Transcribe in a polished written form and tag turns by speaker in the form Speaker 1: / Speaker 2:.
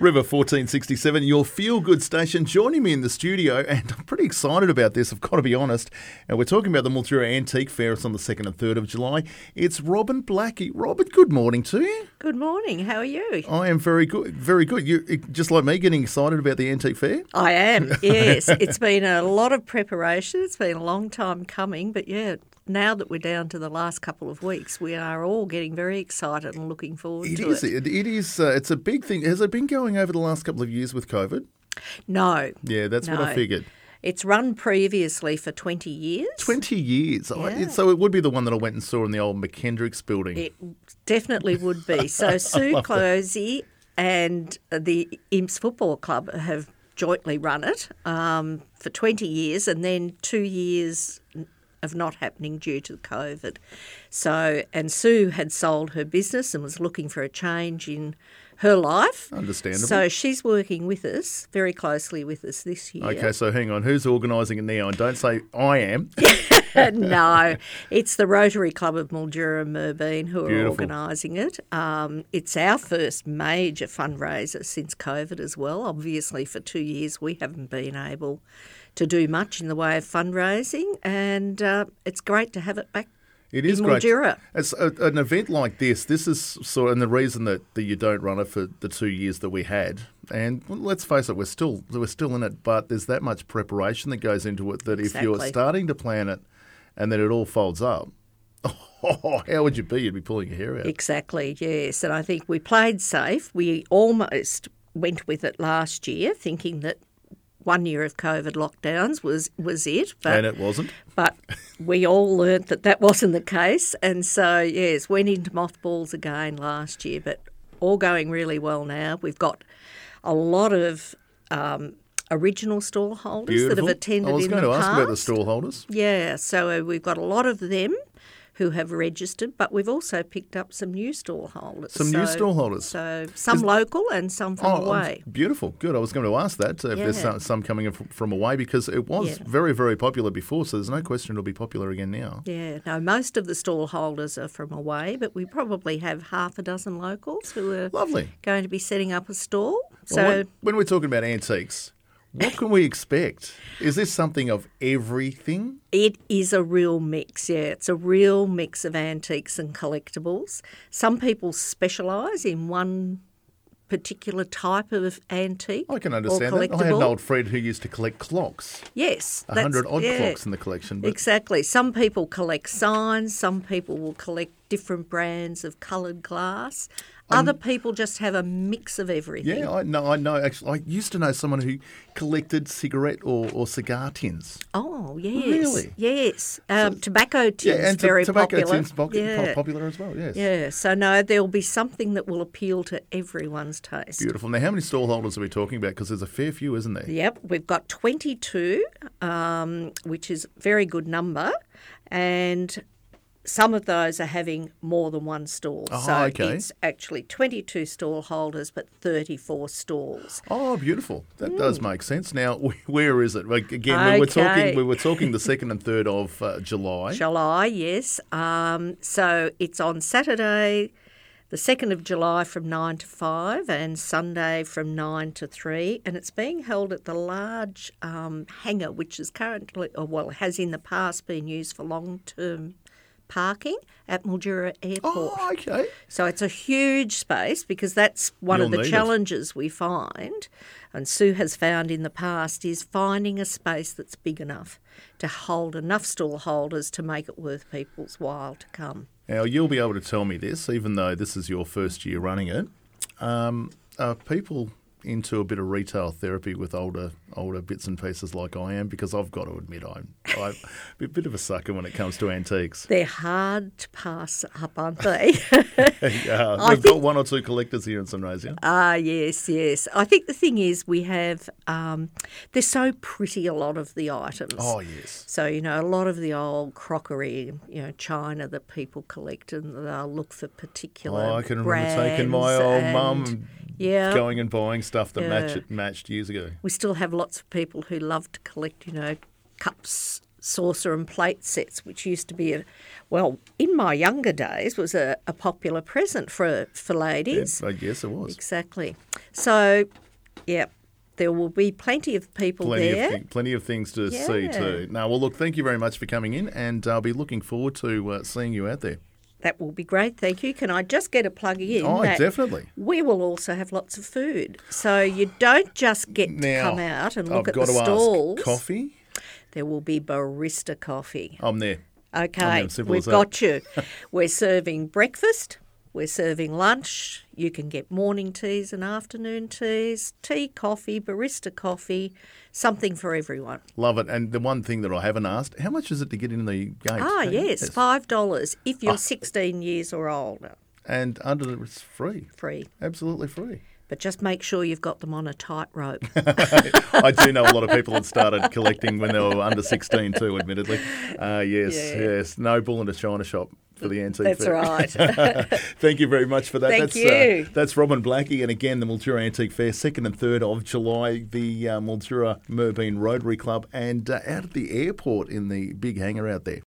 Speaker 1: River 1467, your feel-good station, joining me in the studio, and I'm pretty excited about this, I've got to be honest. And we're talking about the Mildura Antique Fair. It's on the 2nd and 3rd of July. It's Robin Blackie. Robin, good morning to you.
Speaker 2: Good morning. How are you?
Speaker 1: I am very good, very good. You just like me, getting excited about the Antique Fair?
Speaker 2: I am, yes. It's been a lot of preparation. It's been a long time coming, but yeah, now that we're down to the last couple of weeks, we are all getting very excited and looking forward to it.
Speaker 1: It is. It's a big thing. Has it been going over the last couple of years with COVID?
Speaker 2: No.
Speaker 1: Yeah, that's what I figured.
Speaker 2: It's run previously for 20 years.
Speaker 1: 20 years.
Speaker 2: Yeah.
Speaker 1: So it would be the one that I went and saw in the old McKendrick's building.
Speaker 2: It definitely would be. So Sue Closey and the Imps Football Club have jointly run it for 20 years, and then 2 years of not happening due to COVID. So, and Sue had sold her business and was looking for a change in her life.
Speaker 1: Understandable.
Speaker 2: So she's working with us, very closely with us this year.
Speaker 1: Okay, so hang on. Who's organising it now? And don't say I am.
Speaker 2: No, it's the Rotary Club of Mildura and Merbein who are
Speaker 1: Beautiful.
Speaker 2: organising it. It's our first major fundraiser since COVID as well. Obviously, for 2 years we haven't been able to do much in the way of fundraising, and it's great to have it back.
Speaker 1: It is
Speaker 2: in
Speaker 1: great.
Speaker 2: Mildura.
Speaker 1: It's an event like this. This is sort of, and the reason that you don't run it for the 2 years that we had. And let's face it, we're still in it, but there's that much preparation that goes into it that if you're
Speaker 2: Exactly.
Speaker 1: starting to plan it and then it all folds up, how would you be? You'd be pulling your hair out.
Speaker 2: Exactly, yes. And I think we played safe. We almost went with it last year, thinking that 1 year of COVID lockdowns was it. But,
Speaker 1: And it wasn't.
Speaker 2: But we all learnt that wasn't the case. And so, yes, went into mothballs again last year, but all going really well now. We've got a lot of original stall holders that have attended in the past.
Speaker 1: I was going to ask about the stall holders.
Speaker 2: Yeah, so we've got a lot of them who have registered, but we've also picked up some new stall holders.
Speaker 1: New stall holders.
Speaker 2: So some local and some from away.
Speaker 1: Beautiful. Good. I was going to ask that, if there's some coming in from away, because it was very, very popular before, so there's no question it'll be popular again now.
Speaker 2: Yeah, no, most of the stall holders are from away, but we probably have half a dozen locals who are going to be setting up a stall.
Speaker 1: Well, when we're talking about antiques, what can we expect? Is this something of everything?
Speaker 2: It is a real mix, yeah. It's a real mix of antiques and collectibles. Some people specialise in one particular type of antique.
Speaker 1: I can understand that. I had an old friend who used to collect clocks.
Speaker 2: Yes.
Speaker 1: 100 odd clocks in the collection. But
Speaker 2: exactly. Some people collect signs. Some people will collect different brands of coloured glass. Other people just have a mix of everything.
Speaker 1: Yeah, I know. Actually, I used to know someone who collected cigarette or cigar tins.
Speaker 2: Oh, yes.
Speaker 1: Really?
Speaker 2: Yes. Tobacco tins, very
Speaker 1: tobacco
Speaker 2: popular.
Speaker 1: Tins popular as well, yes.
Speaker 2: Yeah, so no, there'll be something that will appeal to everyone's taste.
Speaker 1: Beautiful. Now, how many stall holders are we talking about? Because there's a fair few, isn't there?
Speaker 2: Yep, we've got 22, which is a very good number, and some of those are having more than one stall. It's actually 22 stall holders, but 34 stalls.
Speaker 1: Oh, beautiful. That does make sense. Now, where is it? Again, we were talking the 2nd and 3rd of July.
Speaker 2: July, yes. So it's on Saturday, the 2nd of July from 9 to 5 and Sunday from 9 to 3. And it's being held at the large hangar, which is currently, has in the past been used for long-term parking at Mildura Airport.
Speaker 1: Oh, okay.
Speaker 2: So it's a huge space, because that's one of the challenges we find, and Sue has found in the past, is finding a space that's big enough to hold enough stall holders to make it worth people's while to come.
Speaker 1: Now, you'll be able to tell me this, even though this is your first year running it. Are people into a bit of retail therapy with older bits and pieces like I am? Because I've got to admit I'm a bit of a sucker when it comes to antiques.
Speaker 2: They're hard to pass up, aren't they?
Speaker 1: We've got one or two collectors here in Sunraysia.
Speaker 2: Yes. I think the thing is we have, they're so pretty, a lot of the items.
Speaker 1: Oh, yes.
Speaker 2: So, a lot of the old crockery, china that people collect, and they'll look for particular
Speaker 1: I can
Speaker 2: brands
Speaker 1: remember taking my old mum
Speaker 2: Yeah.
Speaker 1: Going and buying stuff that matched years ago.
Speaker 2: We still have lots of people who love to collect, cups, saucer and plate sets, which used to be, in my younger days, was a popular present for ladies.
Speaker 1: Yeah, I guess it was.
Speaker 2: Exactly. So, yeah, there will be plenty of people there.
Speaker 1: Plenty of things to see too. Now, well, look, thank you very much for coming in, and I'll be looking forward to seeing you out there.
Speaker 2: That will be great, thank you. Can I just get a plug in?
Speaker 1: Oh, definitely.
Speaker 2: We will also have lots of food. So you don't just get to come out and look at the stalls.
Speaker 1: Ask, coffee?
Speaker 2: There will be barista coffee.
Speaker 1: I'm there.
Speaker 2: Okay, we've got you. We're serving breakfast. We're serving lunch. You can get morning teas and afternoon teas, tea, coffee, barista coffee, something for everyone.
Speaker 1: Love it. And the one thing that I haven't asked, how much is it to get in the gate?
Speaker 2: Yes, $5 if you're 16 years or older.
Speaker 1: And under it's free?
Speaker 2: Free.
Speaker 1: Absolutely free.
Speaker 2: But just make sure you've got them on a tight rope.
Speaker 1: I do know a lot of people that started collecting when they were under 16 too, admittedly. Yes. No bull in a china shop for the antique.
Speaker 2: That's
Speaker 1: fair.
Speaker 2: Right.
Speaker 1: Thank you very much for that.
Speaker 2: Thank you.
Speaker 1: That's Robin Blackie. And again, the Mildura Antique Fair, 2nd and 3rd of July, the Mildura Merbein Rotary Club, and out at the airport in the big hangar out there.